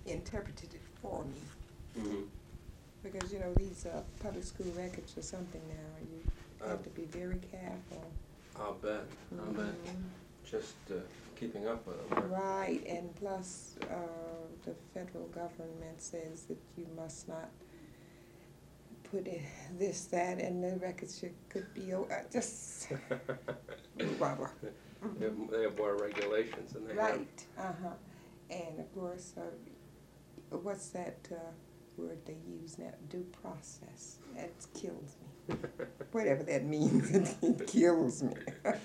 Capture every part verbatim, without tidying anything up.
interpreted it for me. Mm-hmm. Because, you know, these uh, public school records are something now. You have Uh, to be very careful. I'll bet. I'll bet. Mhm. Just uh, keeping up with them. Right, and plus uh, the federal government says that you must not put in this, that, and the records should, could be o- uh, just rubber. They have, they have more regulations than they have. Right, uh-huh. And of course, uh, what's that uh, word they use now? Due process. That kills me. Whatever that means, it kills me.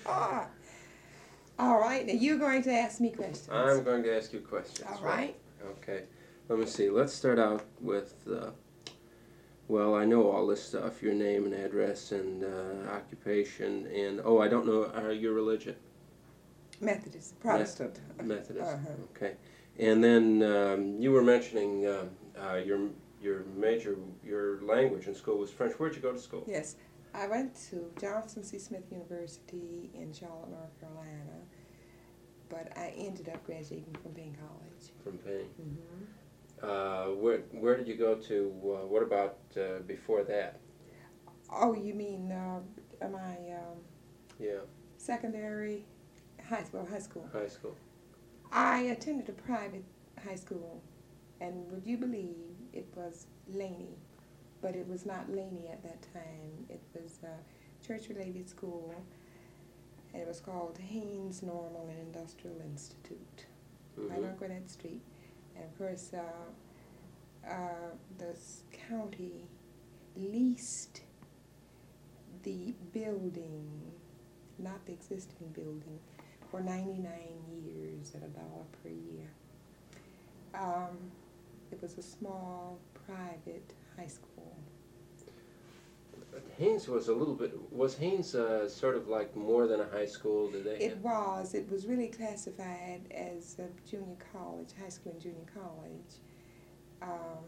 All right, now you're going to ask me questions. I'm going to ask you questions. All right. Okay. Let me see. Let's start out with, uh, well, I know all this stuff, your name and address and uh, occupation, and, oh, I don't know uh, your religion. Methodist, Protestant. Methodist. Uh-huh. Okay. And then um, you were mentioning uh, uh, your your major, your language in school was French. Where'd you go to school? Yes, I went to Johnson C. Smith University in Charlotte, North Carolina, but I ended up graduating from Payne College. From Payne. Mm-hmm. Uh, where where did you go to? Uh, what about uh, before that? Oh, you mean uh, my um, Yeah. secondary high school? High school. High school. I attended a private high school, and would you believe it was Laney, but it was not Laney at that time. It was a church-related school, and it was called Haynes Normal and Industrial Institute, Mm-hmm. right on Gwinnett Street. And of course, uh, uh, the s- county leased the building, not the existing building, for ninety-nine years at a dollar per year. Um, it was a small private high school. Haynes was a little bit. Was Haynes uh, sort of like more than a high school? Did they? It have- was. It was really classified as a junior college, high school and junior college. Um,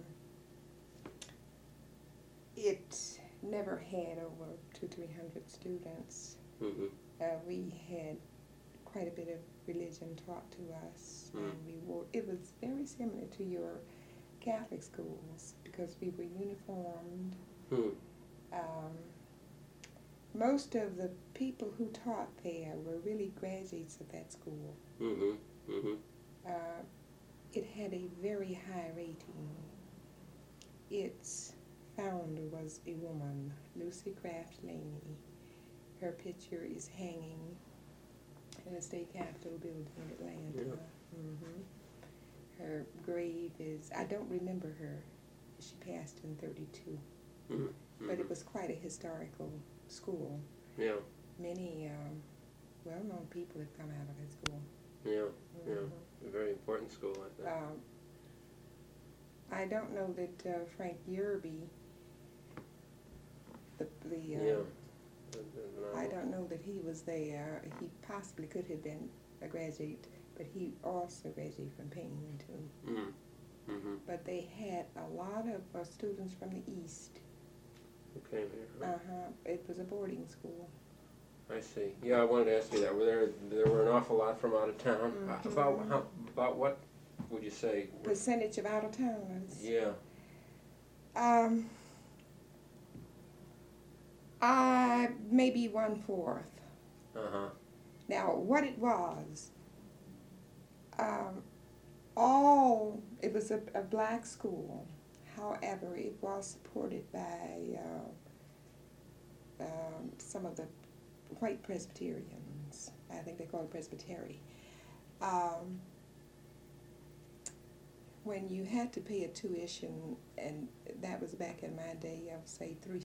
it never had over two, three hundred students. Mhm. Uh, we had quite a bit of religion taught to us, Mm. and we were. It was very similar to your Catholic schools because we were uniformed. Hmm. Um, most of the people who taught there were really graduates of that school. Mhm. Mhm. Uh, it had a very high rating. Its founder was a woman, Lucy Craft Laney. Her picture is hanging in the state capitol building in Atlanta. Yeah. hmm Her grave is, I don't remember her. She passed in thirty-two. Mhm. But it Mhm. was quite a historical school. Yeah. Many um, well-known people have come out of that school. Yeah. Yeah. Mhm. A very important school, I think. Um, I don't know that uh, Frank Yerby, the, the uh, Yeah. And- and I don't know that he was there. He possibly could have been a graduate, but he also graduated from Payne too. Mm. Mhm. But they had a lot of uh, students from the East. Who came here? huh? Uh-huh. It was a boarding school. I see. Yeah, I wanted to ask you that. Were there there were an awful lot from out of town? Uh, Mhm. About how about what would you say? were- Percentage of out-of-towners. Yeah. Um, uh, maybe one-fourth. Uh huh. Now, what it was, um, all, it was a, a black school. However, it was supported by uh, um, some of the white Presbyterians. I think they call it Presbytery. Um, when you had to pay a tuition, and that was back in my day of, say, three